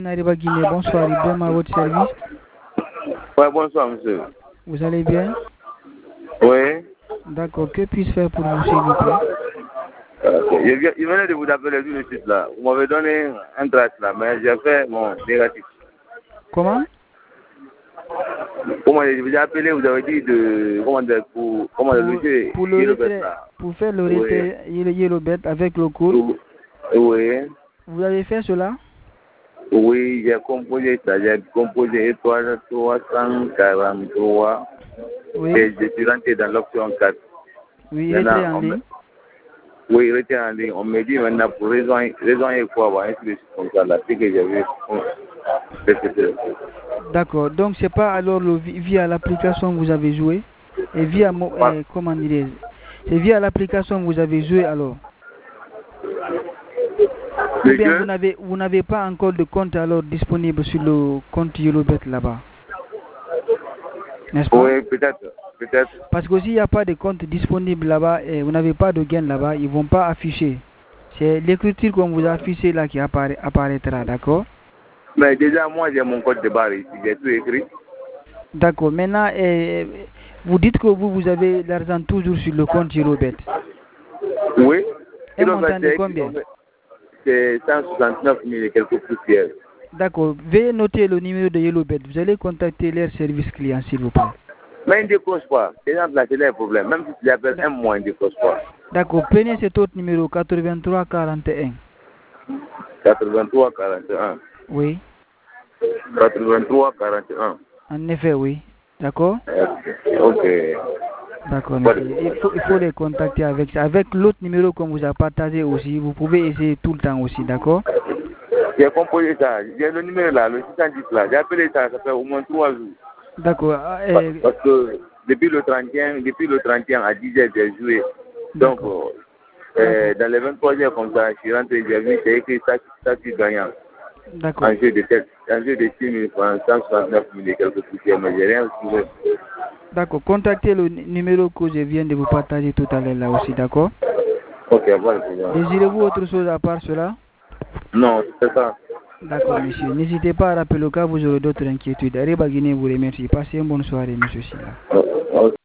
Nariba Guinée, bonsoir, Ibrahim à votre service. Ouais, bonsoir, monsieur. Vous allez bien? Oui. D'accord, que puis-je faire pour vous, s'il vous plaît? Il venait de vous appeler tout de suite là. Vous m'avez donné un trace là, mais j'ai fait mon négatif. Comment? Comment je vous ai appelé, vous avez dit de comment dire pour le retrait, pour faire le retrait Yellowbet avec le code. Oui. Vous avez fait cela? Oui, j'ai composé ça, j'ai composé étoile 343. Oui. Et je suis rentré dans l'option 4. Oui, retrait en ligne. Oui, retrait en ligne. On me dit maintenant pour rejoindre quoi, ainsi de suite comme ça, là, c'est que j'avais. D'accord, donc c'est pas alors via l'application que vous avez joué et via comment dire, c'est via l'application que vous avez joué alors. Ou bien vous n'avez pas encore de compte alors disponible sur le compte Yellowbet là-bas. N'est-ce pas? Oui, peut-être. Parce que s'il n'y a pas de compte disponible là-bas et vous n'avez pas de gain là-bas, ils ne vont pas afficher. C'est l'écriture qu'on vous a affiché là qui apparaîtra, d'accord? Mais déjà, moi, j'ai mon code de barre ici, j'ai tout écrit. D'accord, maintenant, vous dites que vous avez l'argent toujours sur le compte Yellowbet. Oui. Un montant de combien? C'est 169 000 et quelques poussières. D'accord, veuillez noter le numéro de Yellowbet. Vous allez contacter leur service client, s'il vous plaît. Mais ils ne décrochent pas. Les gens, là, c'est leur problème. Même si tu l'appelles un mois, ils ne décrochent pas. D'accord, prenez cet autre numéro, 83 41. 83 41. Oui. 83 41. En effet, oui. D'accord? Ok. D'accord, monsieur. Il faut les contacter avec ça. Avec l'autre numéro qu'on vous a partagé aussi, vous pouvez essayer tout le temps aussi, d'accord? J'ai composé ça. J'ai le numéro là, le 610 là. J'ai appelé ça, ça fait au moins 3 jours. D'accord. Parce que depuis le 31 à 10h, j'ai joué. Donc, dans les 23 heures comme ça, je suis rentré, j'ai vu, c'est écrit statut gagnant. D'accord. Un jeu de 6 000 francs, 169 000 et quelques poussières, mais j'ai rien trouvé. D'accord. Contactez le numéro que je viens de vous partager tout à l'heure là aussi, d'accord? Ok, voilà. Désirez-vous autre chose à part cela? Non, c'est ça. D'accord, monsieur. N'hésitez pas à rappeler au cas où vous aurez d'autres inquiétudes. Arriba Guinée vous remercie. Passez une bonne soirée, monsieur Silla.